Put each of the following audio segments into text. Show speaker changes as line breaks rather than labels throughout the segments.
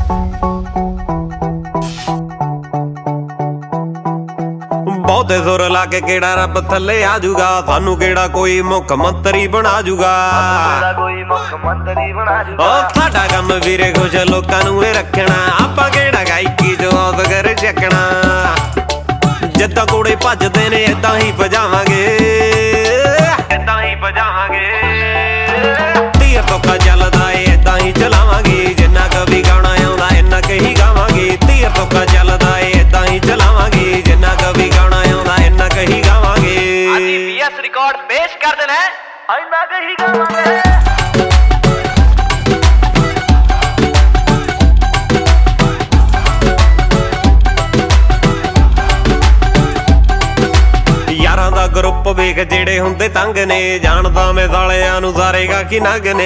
बहुते सुर ला के केड़ा रब थले आ जूगा, सानू केड़ा कोई मुख मंत्री बना जूगा। साडा कम वीरे खुश लोकां नूं रखना, आपां केड़ा गायकी जो कर चकना। जिद्दां घोड़े भजदे ने इदां ही भजावांगे, इदां ही भजावांगे। तीर तोखा चलदा ए इदां ही चलावांगे, जिन्ना कभी गाना आउंदा इन्ना कही गावांगे। तीर तोखा चलदा ए इदां ही चलावांगे, जिन्ना कभी गाना आउंदा इन्ना कही गावांगे।
आदि बीएस रिकॉर्ड पेश कर देना है, इन्ना कही गावांगे। ग्रुप वेख जेड़े हुंदे तंग ने, जानदा मैं सालियां नूं सारे गाकी नग ने।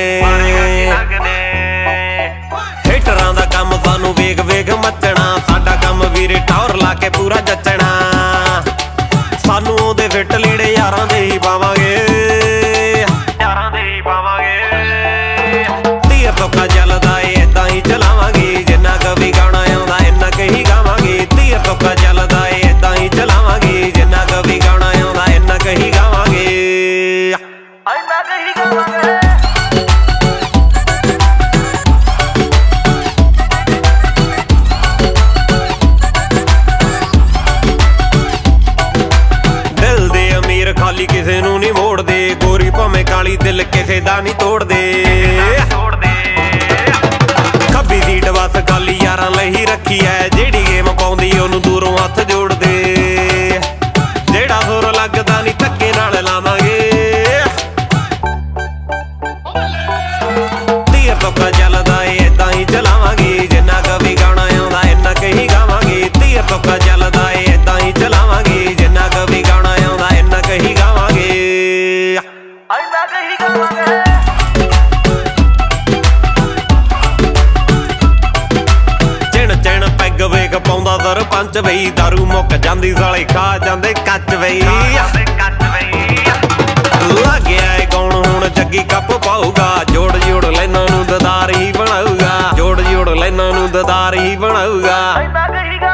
हेटरां दा कम सानू वेख वेख मचना, साडा कम वीरे टौर ला के पूरा जचना। सानू ओदे फिट लीड़े यारां दे ही पावांगे, यारां दे ही पावांगे। तीर तोखा चलदा ए इदां ही चलावांगे, जिन्ना कभी गाना आउंदा इन्ना कही गावांगे। तीर तोखा चलदा ए इदां ही चलावांगे, जिन्ना कभी गाना आउंदा इन्ना कही गावांगे, इन्ना कही गावांगे। दिल दे अमीर खाली किसे नूं नहीं मोड़दे, गोरी भावें काली दिल किसे दा नहीं तोड़दे। खब्बी सीट बस खाली यारां लई रखी है, जेड़ी गेम पाउंदी ओनू दूरों हथ जोड़दे। जेड़ा सुर लगदा नहीं धक्के नाल लावांगे। तीर तोखा चलदा ए इदां ही चलावांगे, जिन्ना कभी गाना आउंदा इन्ना कही गावांगे। तीर तोखा चलदा ए इदां ही चलावांगे, जिन्ना कभी गाना आउंदा इन्ना कही गावांगे, इन्ना कही गावांगे। वेख पाउंदा सरपंच बई, दारू मुक जांदी साले खा जांदे कच बई। लग गया है कौन हुण जग्गी कप पाऊगा, जोड़ जोड़ लैना नूं ददार ही बनाऊगा, जोड़ जोड़ लैना नूं ददार ही बनाऊगा।